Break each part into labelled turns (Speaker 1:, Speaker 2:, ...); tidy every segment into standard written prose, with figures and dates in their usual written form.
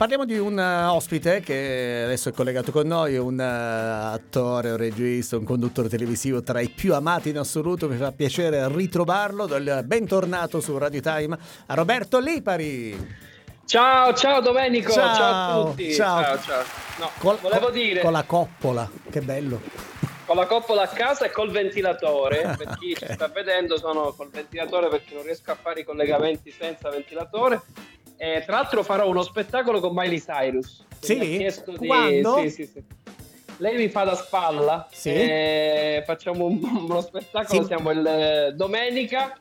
Speaker 1: Parliamo di un ospite che adesso è collegato con noi, un attore, un regista, un conduttore televisivo tra i più amati in assoluto. Mi fa piacere ritrovarlo. Do il bentornato su Radio Time a Roberto Lipari.
Speaker 2: Ciao Domenico, ciao a tutti.
Speaker 1: Ciao.
Speaker 2: No, volevo dire
Speaker 1: con la coppola, che bello.
Speaker 2: Con la coppola a casa e col ventilatore, per chi ci sta vedendo sono col ventilatore perché non riesco a fare i collegamenti senza ventilatore. Tra l'altro farò uno spettacolo con Miley Cyrus.
Speaker 1: Sì?
Speaker 2: Mi ha chiesto
Speaker 1: Quando?
Speaker 2: Sì. Lei mi fa da spalla.
Speaker 1: Sì.
Speaker 2: Facciamo uno spettacolo,
Speaker 1: sì.
Speaker 2: Siamo il domenica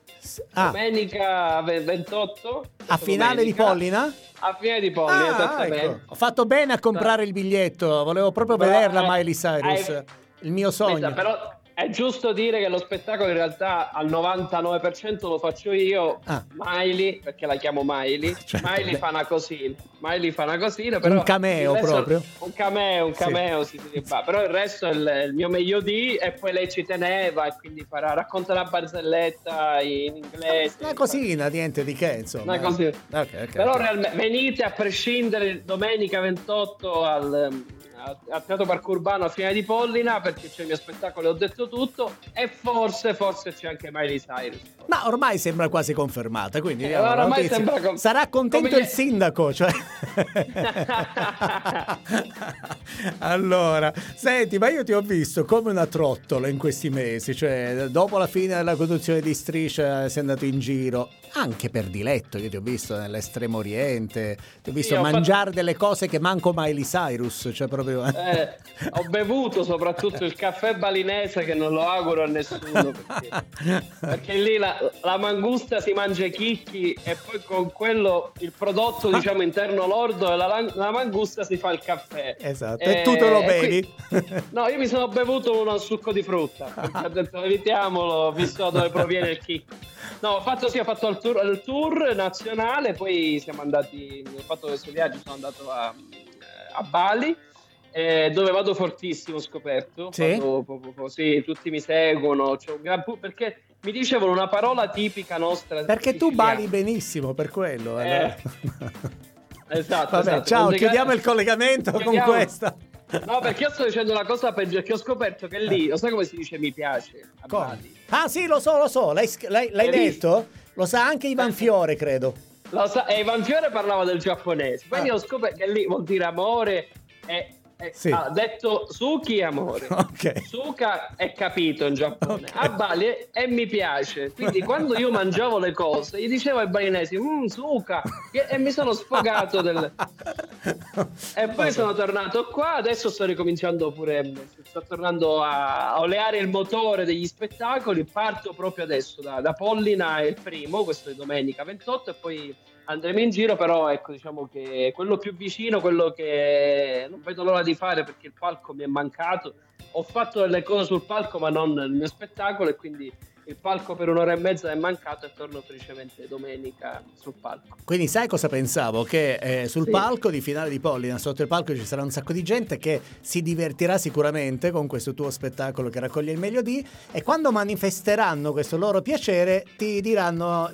Speaker 2: 28.
Speaker 1: A finale di Pollina?
Speaker 2: A finale di Pollina, esattamente.
Speaker 1: Ecco. Ho fatto bene a comprare il biglietto, volevo proprio vederla Miley Cyrus, il mio sogno.
Speaker 2: Però è giusto dire che lo spettacolo in realtà al 99% lo faccio io, Miley, perché la chiamo Miley.
Speaker 1: Certo.
Speaker 2: Miley fa una cosina, però
Speaker 1: un cameo proprio.
Speaker 2: Un cameo, sì. Però il resto è il mio meglio di, e poi lei ci teneva e quindi racconta la barzelletta in inglese.
Speaker 1: Una cosina, niente di che, insomma.
Speaker 2: Una cosina.
Speaker 1: Okay.
Speaker 2: Però realmente venite a prescindere domenica 28 al Teatro Parco Urbano a Finale di Pollina, perché c'è il mio spettacolo e ho detto tutto, e forse c'è anche Miley Cyrus.
Speaker 1: Ma ormai sembra quasi confermata, quindi sarà contento il sindaco, cioè. Allora, senti, ma io ti ho visto come una trottola in questi mesi, cioè dopo la fine della conduzione di Striscia sei andato in giro anche per diletto. Io ti ho visto nell'Estremo Oriente, ti ho visto mangiare delle cose che manco Miley Cyrus, cioè proprio
Speaker 2: ho bevuto soprattutto il caffè balinese, che non lo auguro a nessuno, perché lì la mangusta si mangia i chicchi e poi con quello il prodotto diciamo interno lordo, la mangusta si fa il caffè.
Speaker 1: Esatto. E tu te lo bevi?
Speaker 2: No, io mi sono bevuto uno succo di frutta, perché ho detto evitiamolo, visto da dove proviene il chicco. No, ho fatto il tour nazionale, poi siamo andati, ho fatto questo viaggio, sono andato a Bali, dove vado fortissimo, ho scoperto.
Speaker 1: Sì?
Speaker 2: Sì, tutti mi seguono, c'è un gran perché mi dicevano una parola tipica nostra.
Speaker 1: Perché tu bali benissimo, per quello. Allora.
Speaker 2: Esatto.
Speaker 1: Vabbè, ciao, chiudiamo il collegamento con questa.
Speaker 2: No, perché io sto dicendo la cosa peggio, che ho scoperto che lì, lo sai come si dice mi piace a Bali?
Speaker 1: Ah sì, lo so, l'hai detto? Lo sa anche Ivan Fiore, credo.
Speaker 2: Lo sa, e Ivan Fiore parlava del giapponese, quindi ho scoperto che lì vuol dire amore sì. Detto suki amore,
Speaker 1: okay.
Speaker 2: Suka è capito in Giappone,
Speaker 1: okay.
Speaker 2: A Bali e mi piace, quindi quando io mangiavo le cose gli dicevo ai balinesi Suka e mi sono sfogato e poi sono tornato qua, adesso sto ricominciando sto tornando a oleare il motore degli spettacoli, parto proprio adesso da Pollina, è il primo, questo è domenica 28 e poi andremo in giro, però ecco, diciamo che quello più vicino, quello che non vedo l'ora di fare perché il palco mi è mancato. Ho fatto delle cose sul palco ma non nel mio spettacolo, e quindi il palco per un'ora e mezza è mancato e torno felicemente domenica sul palco.
Speaker 1: Quindi sai cosa pensavo? Che sul palco di Finale di Pollina, sotto il palco ci sarà un sacco di gente che si divertirà sicuramente con questo tuo spettacolo che raccoglie il meglio di, e quando manifesteranno questo loro piacere ti diranno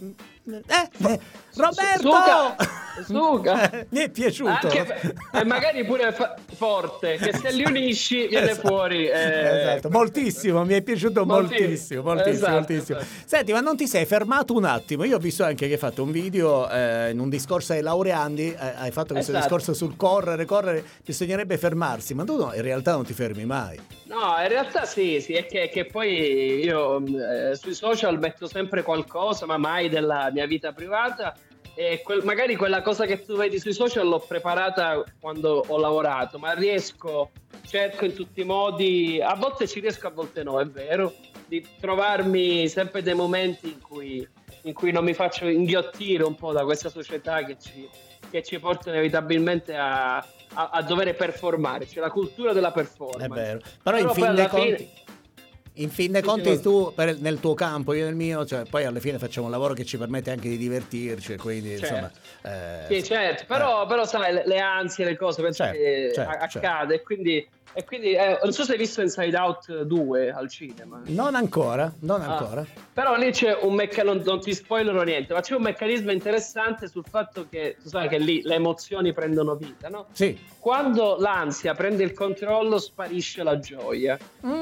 Speaker 1: Roberto!
Speaker 2: Suca.
Speaker 1: Mi è piaciuto.
Speaker 2: E magari pure forte, che se li unisci viene fuori.
Speaker 1: Esatto, moltissimo, mi è piaciuto moltissimo.
Speaker 2: Esatto.
Speaker 1: Senti, ma non ti sei fermato un attimo? Io ho visto anche che hai fatto un video in un discorso ai laureandi, hai fatto questo discorso sul correre, bisognerebbe fermarsi, ma tu in realtà non ti fermi mai.
Speaker 2: No, in realtà sì, è che poi io sui social metto sempre qualcosa, ma mai della mia vita privata, e magari quella cosa che tu vedi sui social l'ho preparata quando ho lavorato, ma cerco in tutti i modi, a volte ci riesco, a volte no, è vero, di trovarmi sempre dei momenti in cui non mi faccio inghiottire un po' da questa società che ci porta inevitabilmente a dover performare, c'è la cultura della performance.
Speaker 1: È vero, però in fin dei conti tu nel tuo campo, io nel mio, cioè poi alla fine facciamo un lavoro che ci permette anche di divertirci, quindi insomma
Speaker 2: sì, certo, però sai, le ansie, le cose penso che accade, quindi E quindi non so se hai visto Inside Out 2 al cinema.
Speaker 1: Non ancora.
Speaker 2: Però lì c'è un meccanismo, non ti spoilerò niente, ma c'è un meccanismo interessante sul fatto che tu sai che lì le emozioni prendono vita, no?
Speaker 1: Sì.
Speaker 2: Quando l'ansia prende il controllo sparisce la gioia.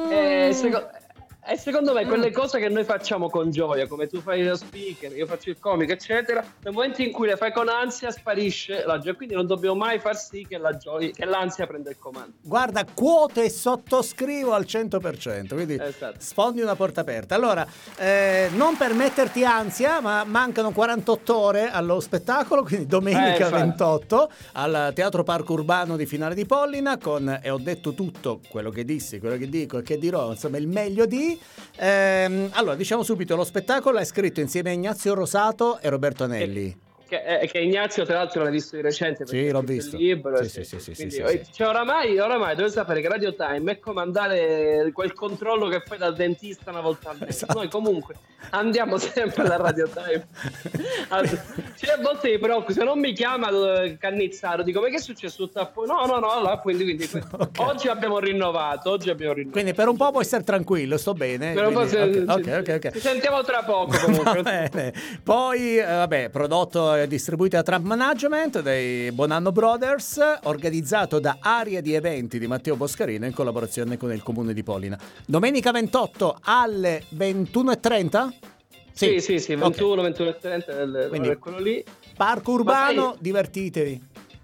Speaker 2: E secondo me quelle cose che noi facciamo con gioia, come tu fai lo speaker, io faccio il comico, eccetera, nel momento in cui le fai con ansia sparisce la gioia. Quindi non dobbiamo mai far sì che l'ansia prenda il comando.
Speaker 1: Guarda, quoto e sottoscrivo al 100%, quindi
Speaker 2: Esatto.
Speaker 1: sfondi una porta aperta. Allora, non per metterti ansia, ma mancano 48 ore allo spettacolo, quindi domenica 28 al Teatro Parco Urbano di Finale di Pollina con, e ho detto tutto quello che dissi, quello che dico e che dirò, insomma il meglio di... allora, diciamo subito, lo spettacolo è scritto insieme a Ignazio Rosato e Roberto Anelli.
Speaker 2: Che Ignazio tra l'altro l'ha visto di recente,
Speaker 1: sì, l'ho visto.
Speaker 2: Il libro,
Speaker 1: sì.
Speaker 2: Cioè, oramai dovete sapere che Radio Time è come andare quel controllo che fai dal dentista una volta al mese.
Speaker 1: Esatto.
Speaker 2: Noi comunque andiamo sempre da Radio Time. Cioè, a volte mi preoccupo, se non mi chiama Cannizzaro dico ma che è successo? No, quindi okay. Oggi abbiamo rinnovato.
Speaker 1: Quindi per un po' puoi stare tranquillo, sto bene. Ok.
Speaker 2: Ci sentiamo tra poco comunque.
Speaker 1: Va bene. Poi prodotto e distribuito da Trump Management dei Bonanno Brothers, organizzato da Area di Eventi di Matteo Boscarino in collaborazione con il Comune di Pollina. Domenica 28 alle 21:30?
Speaker 2: Sì, 21:30
Speaker 1: quindi
Speaker 2: quello lì.
Speaker 1: Parco Urbano, divertitevi.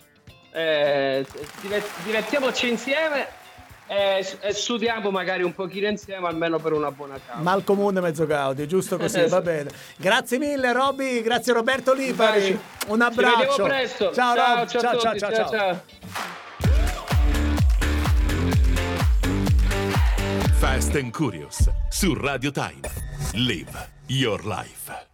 Speaker 2: Divertiamoci insieme e studiamo magari un pochino insieme, almeno per una buona causa.
Speaker 1: Ma al comune mezzo gaudio, giusto così, va bene. Grazie mille Robby, grazie Roberto Lipari. Un abbraccio.
Speaker 2: Ci vediamo presto.
Speaker 1: Ciao Rob, ciao.
Speaker 3: Fast and Curious su Radio Time. Live your life.